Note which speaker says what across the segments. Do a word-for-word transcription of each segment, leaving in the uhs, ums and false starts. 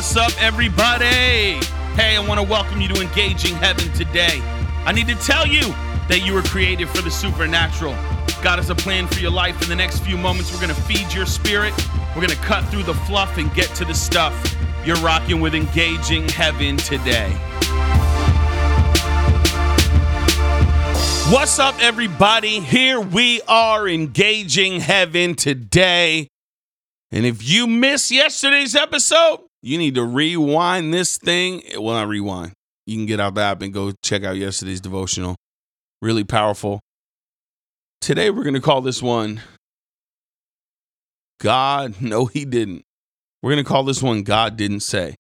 Speaker 1: What's up, everybody? Hey, I want to welcome you to Engaging Heaven today. I need to tell you that you were created for the supernatural. God has a plan for your life. In the next few moments, we're going to feed your spirit. We're going to cut through the fluff and get to the stuff. You're rocking with Engaging Heaven today. What's up, everybody? Here we are, Engaging Heaven today. And if you missed yesterday's episode, you need to rewind this thing. Well, not rewind. You can get out the app and go check out yesterday's devotional. Really powerful. Today, we're going to call this one God, no, he didn't. We're going to call this one God Didn't Say.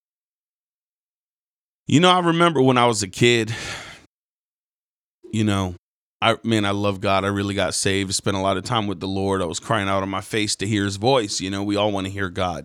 Speaker 1: You know, I remember when I was a kid, you know, I man, I love God. I really got saved, spent a lot of time with the Lord. I was crying out on my face to hear his voice. You know, we all want to hear God.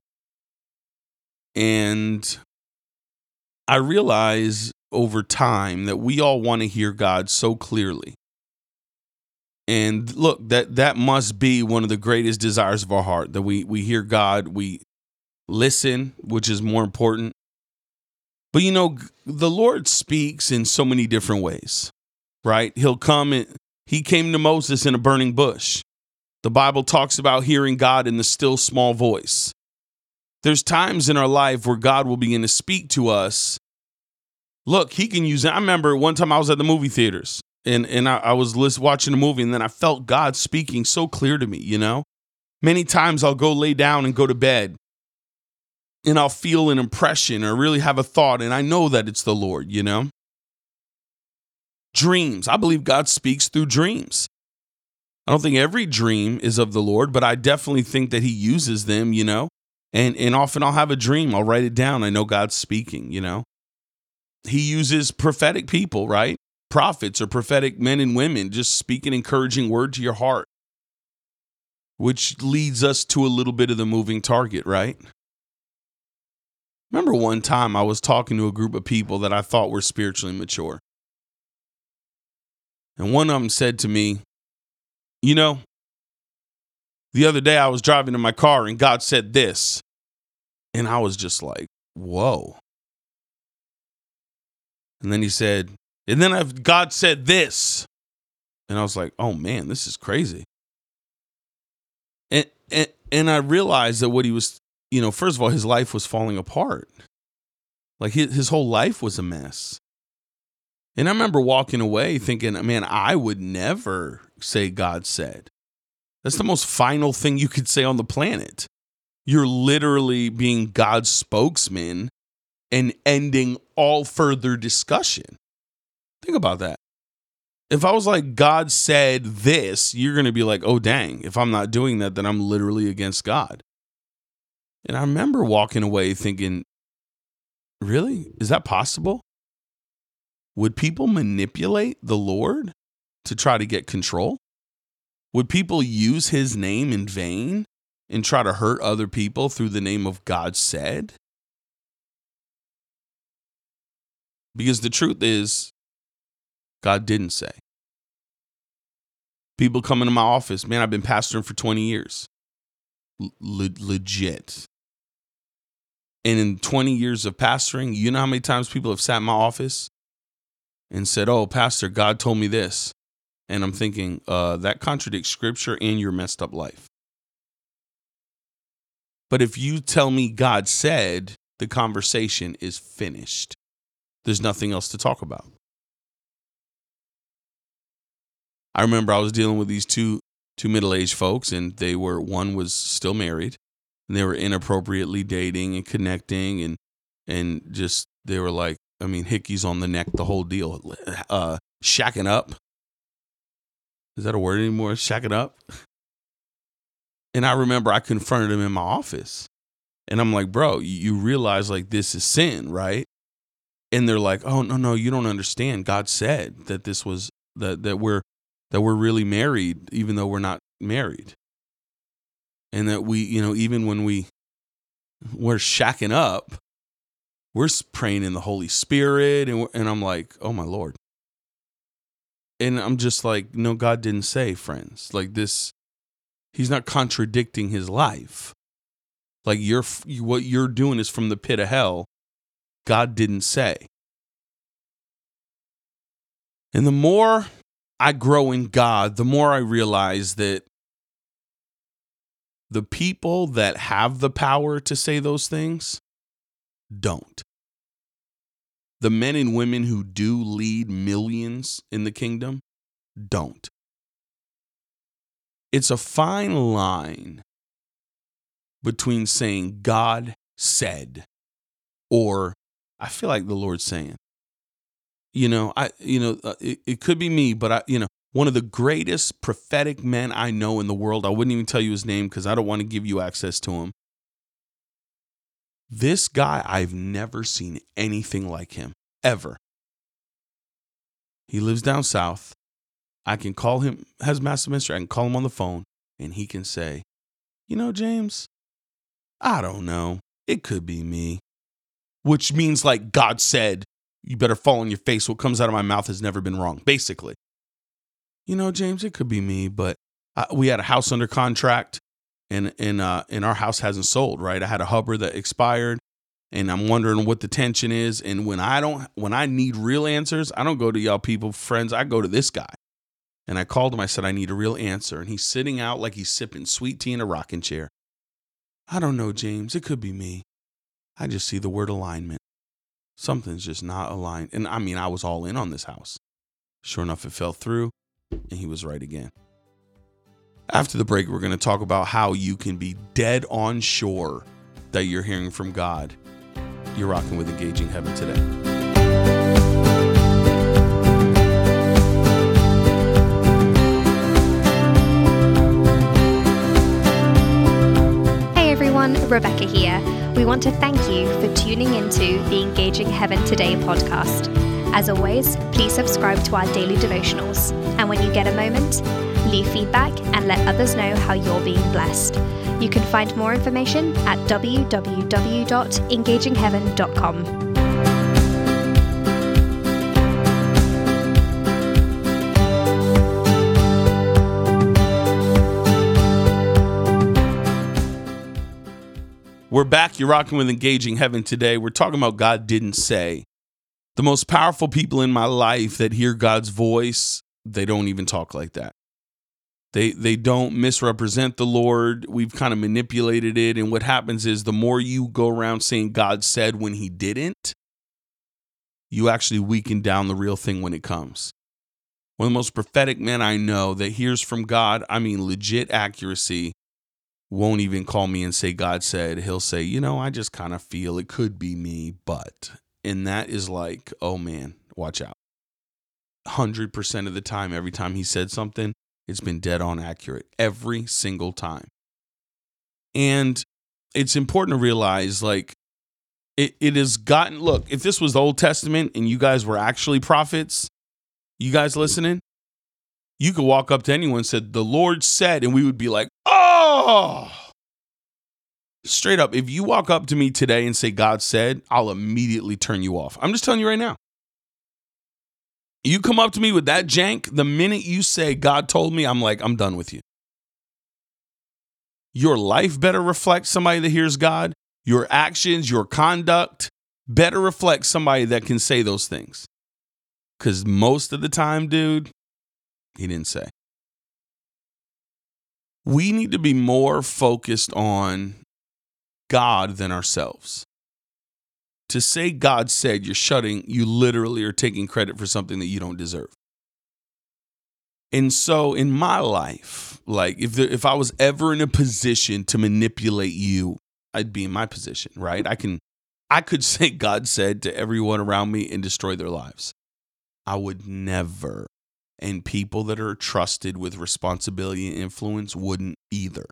Speaker 1: And I realize over time that we all want to hear God so clearly. And look, that that must be one of the greatest desires of our heart, that we we hear God, we listen, which is more important. But you know, the Lord speaks in so many different ways, right? He'll come and he came to Moses in a burning bush. The Bible talks about hearing God in the still small voice. There's times in our life where God will begin to speak to us. Look, he can use it. I remember one time I was at the movie theaters and, and I, I was list, watching a movie and then I felt God speaking so clear to me, you know? Many times I'll go lay down and go to bed and I'll feel an impression or really have a thought and I know that it's the Lord, you know? Dreams. I believe God speaks through dreams. I don't think every dream is of the Lord, but I definitely think that he uses them, you know? And and often I'll have a dream. I'll write it down. I know God's speaking, you know. He uses prophetic people, right? Prophets or prophetic men and women just speak an encouraging word to your heart, which leads us to a little bit of the moving target, right? Remember one time I was talking to a group of people that I thought were spiritually mature. And one of them said to me, you know, the other day I was driving in my car and God said this. And I was just like, whoa. And then he said, and then I've, God said this. And I was like, oh man, this is crazy. And, and, and I realized that what he was, you know, first of all, his life was falling apart. Like his, his whole life was a mess. And I remember walking away thinking, man, I would never say God said. That's the most final thing you could say on the planet. You're literally being God's spokesman and ending all further discussion. Think about that. If I was like, God said this, you're going to be like, oh, dang, if I'm not doing that, then I'm literally against God. And I remember walking away thinking, really? Is that possible? Would people manipulate the Lord to try to get control? Would people use his name in vain and try to hurt other people through the name of God said? Because the truth is, God didn't say. People come into my office, man, I've been pastoring for twenty years. L- legit. And in twenty years of pastoring, you know how many times people have sat in my office and said, oh, Pastor, God told me this. And I'm thinking, uh, that contradicts scripture and your messed up life. But if you tell me God said, the conversation is finished. There's nothing else to talk about. I remember I was dealing with these two two middle-aged folks, and they were one was still married, and they were inappropriately dating and connecting, and and just they were like, I mean, hickeys on the neck, the whole deal, uh, shacking up. Is that a word anymore? Shacking up. And I remember I confronted him in my office, and I'm like, bro, you realize like this is sin, right? And they're like, oh no, no, you don't understand. God said that this was that that we're that we're really married, even though we're not married. And that we, you know, even when we we're shacking up, we're praying in the Holy Spirit. And, and I'm like, oh my Lord. And I'm just like, no, God didn't say, friends, like this. He's not contradicting his life. Like you're what you're doing is from the pit of hell. God didn't say. And the more I grow in God, the more I realize that the people that have the power to say those things don't. The men and women who do lead millions in the kingdom don't. It's a fine line between saying God said or I feel like the Lord's saying. You know, I you know, uh, it, it could be me, but I you know, one of the greatest prophetic men I know in the world, I wouldn't even tell you his name because I don't want to give you access to him. This guy, I've never seen anything like him, ever. He lives down south. I can call him, has massive ministry. I can call him on the phone, and he can say, you know, James, I don't know. It could be me. Which means like God said, you better fall on your face. What comes out of my mouth has never been wrong, basically. You know, James, it could be me, but I, we had a house under contract, and and uh, and our house hasn't sold, right? I had a Hubbard that expired, and I'm wondering what the tension is. And when I don't, when I need real answers, I don't go to y'all people, friends. I go to this guy. And I called him. I said, I need a real answer. And he's sitting out like he's sipping sweet tea in a rocking chair. I don't know, James. It could be me. I just see the word alignment. Something's just not aligned. And I mean, I was all in on this house. Sure enough, it fell through, and he was right again. After the break, we're going to talk about how you can be dead on sure that you're hearing from God. You're rocking with Engaging Heaven today.
Speaker 2: Rebecca here. We want to thank you for tuning into the Engaging Heaven Today podcast. As always, please subscribe to our daily devotionals. And when you get a moment, leave feedback and let others know how you're being blessed. You can find more information at w w w dot engaging heaven dot com.
Speaker 1: We're back. You're rocking with Engaging Heaven today. We're talking about God didn't say. The most powerful people in my life that hear God's voice, they don't even talk like that. They they don't misrepresent the Lord. We've kind of manipulated it. And what happens is the more you go around saying God said when he didn't, you actually weaken down the real thing when it comes. One of the most prophetic men I know that hears from God, I mean legit accuracy, won't even call me and say God said. He'll say, you know, I just kind of feel it could be me, but. And that is like, oh man, watch out. one hundred percent of the time, every time he said something, it's been dead on accurate. Every single time. And it's important to realize, like, it, it has gotten, look, if this was the Old Testament and you guys were actually prophets, you guys listening, you could walk up to anyone and said, the Lord said, and we would be like, oh, straight up. If you walk up to me today and say, God said, I'll immediately turn you off. I'm just telling you right now. You come up to me with that jank, the minute you say, God told me, I'm like, I'm done with you. Your life better reflect somebody that hears God. Your actions, your conduct better reflect somebody that can say those things. Because most of the time, dude, he didn't say. We need to be more focused on God than ourselves. To say God said, you're shutting, you literally are taking credit for something that you don't deserve. And so in my life, like if there, if I was ever in a position to manipulate you, I'd be in my position, right? I can, I could say God said to everyone around me and destroy their lives. I would never. And people that are trusted with responsibility and influence wouldn't either.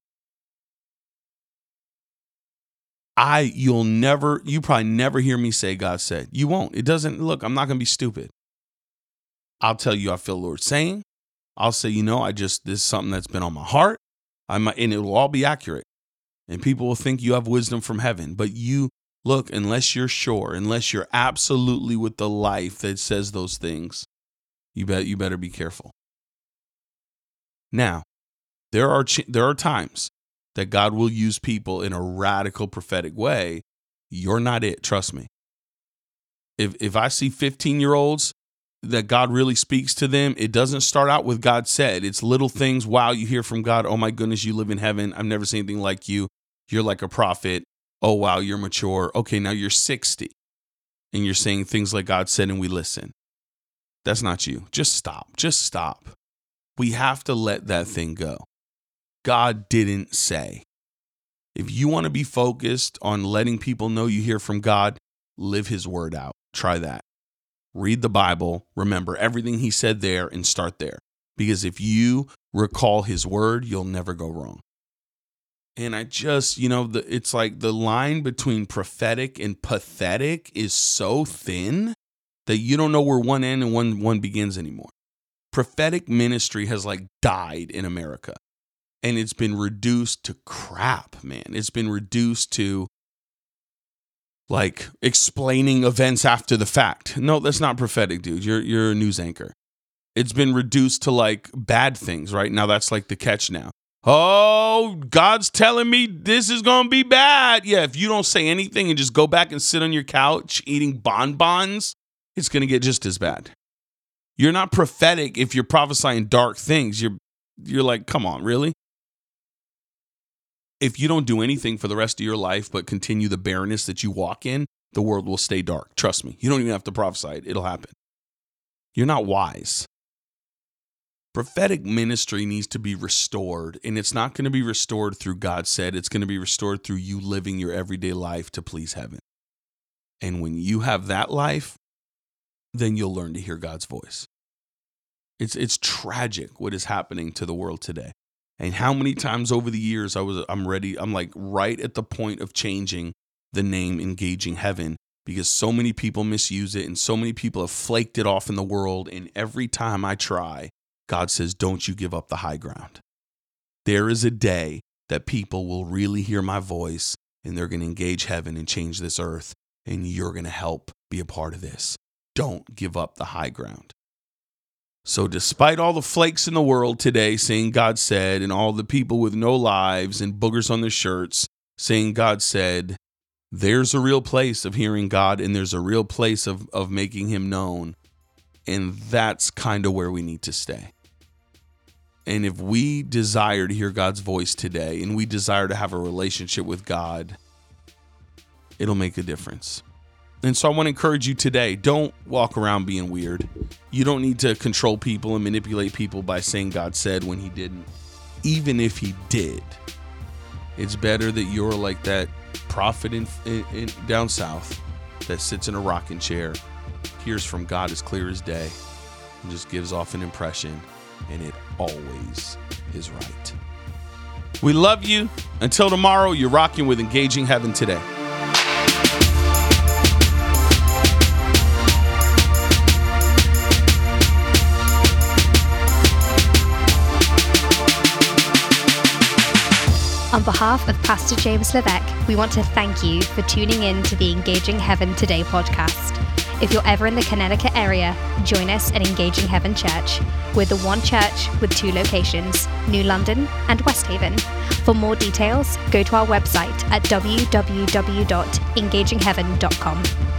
Speaker 1: I, you'll never, you probably never hear me say God said. You won't. It doesn't, look, I'm not going to be stupid. I'll tell you I feel the Lord saying. I'll say, you know, I just, this is something that's been on my heart. I might, and it will all be accurate. And people will think you have wisdom from heaven. But you, look, unless you're sure, unless you're absolutely with the life that says those things, You bet you better be careful. Now, there are ch- there are times that God will use people in a radical prophetic way, you're not it. Trust me. If if I see fifteen-year-olds that God really speaks to them, it doesn't start out with God said. It's little things. Wow, you hear from God. Oh my goodness, you live in heaven. I've never seen anything like you. You're like a prophet. Oh wow, you're mature. Okay, now you're sixty. And you're saying things like God said and we listen. That's not you. Just stop. Just stop. We have to let that thing go. God didn't say. If you want to be focused on letting people know you hear from God, live his word out. Try that. Read the Bible. Remember everything he said there and start there. Because if you recall his word, you'll never go wrong. And I just, you know, the, it's like the line between prophetic and pathetic is so thin that you don't know where one end and one, one begins anymore. Prophetic ministry has like died in America. And it's been reduced to crap, man. It's been reduced to like explaining events after the fact. No, that's not prophetic, dude. You're you're a news anchor. It's been reduced to like bad things, right? Now that's like the catch now. Oh, God's telling me this is going to be bad. Yeah, if you don't say anything and just go back and sit on your couch eating bonbons, it's going to get just as bad. You're not prophetic if you're prophesying dark things. You're you're like, come on, really? If you don't do anything for the rest of your life but continue the barrenness that you walk in, the world will stay dark. Trust me. You don't even have to prophesy it. It'll happen. You're not wise. Prophetic ministry needs to be restored, and it's not going to be restored through God said. It's going to be restored through you living your everyday life to please heaven. And when you have that life, then you'll learn to hear God's voice. It's it's tragic what is happening to the world today. And how many times over the years I was I'm ready, I'm like right at the point of changing the name Engaging Heaven because so many people misuse it and so many people have flaked it off in the world. And every time I try, God says, don't you give up the high ground. There is a day that people will really hear my voice and they're going to engage heaven and change this earth. And you're going to help be a part of this. Don't give up the high ground. So despite all the flakes in the world today saying God said, and all the people with no lives and boogers on their shirts saying God said, there's a real place of hearing God and there's a real place of, of making him known. And that's kind of where we need to stay. And if we desire to hear God's voice today and we desire to have a relationship with God, it'll make a difference. And so I want to encourage you today, don't walk around being weird. You don't need to control people and manipulate people by saying God said when he didn't. Even if he did, it's better that you're like that prophet in, in, in down south that sits in a rocking chair, hears from God as clear as day, and just gives off an impression, and it always is right. We love you. Until tomorrow, you're rocking with Engaging Heaven Today.
Speaker 2: On behalf of Pastor James Levesque, we want to thank you for tuning in to the Engaging Heaven Today podcast. If you're ever in the Connecticut area, join us at Engaging Heaven Church. We're the one church with two locations, New London and West Haven. For more details, go to our website at w w w dot engaging heaven dot com.